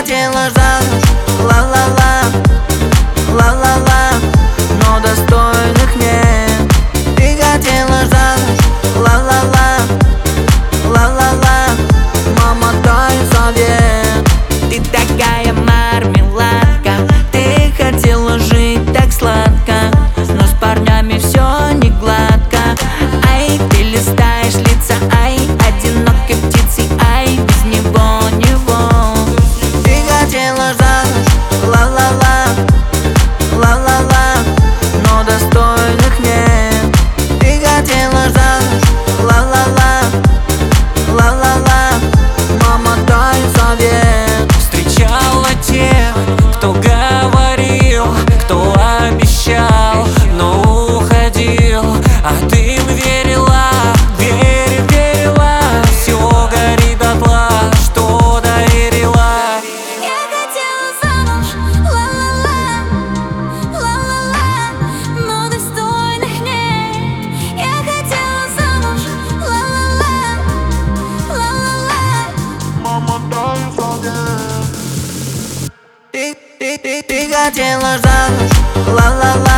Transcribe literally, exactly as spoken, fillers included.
хотела замуж, ла-ла-ла, ла-ла-ла, но достойных нет. Ты хотела замуж, ла-ла-ла, ла-ла-ла, мама, дай совет. Ты такая мармеладка, ты хотела жить так сладко, но с парнями все не гладко. Ай, ты листаешь лица, ай, одинокой птицей, ай, без него, него. Ты хотела замуж, ла-ла-ла, ла-ла-ла, но достойных нет. Ты хотела замуж, ла-ла-ла, ла-ла-ла, мама, дай совет. Встречала тех, кто говорил, кто обещал, но уходил, а ты им верила, верив, верила. Все горит дотла, что доверила. Я хотела замуж, ла-ла-ла, ла-ла-ла, но достойных нет. Я хотела замуж, ла-ла-ла, ла-ла-ла. Мама, дай совет. Ты, ты, ты, ты хотела замуж, ла-ла-ла.